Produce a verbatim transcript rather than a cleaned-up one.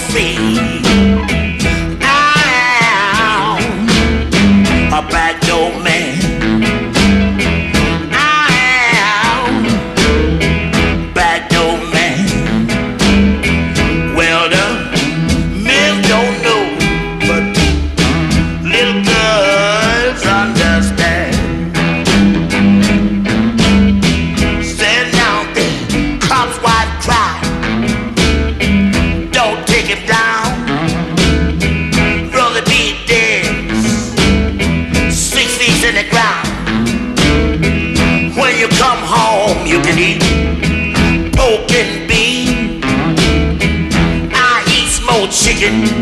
free. I'm a back door man. I'm back door man. Well, the men don't know, but little girls understand. Stand down there, cops white cry. Don't take him down. Brother be dead, six feet in the ground. When you come home, you can eat pork and bean. I eat smoked chicken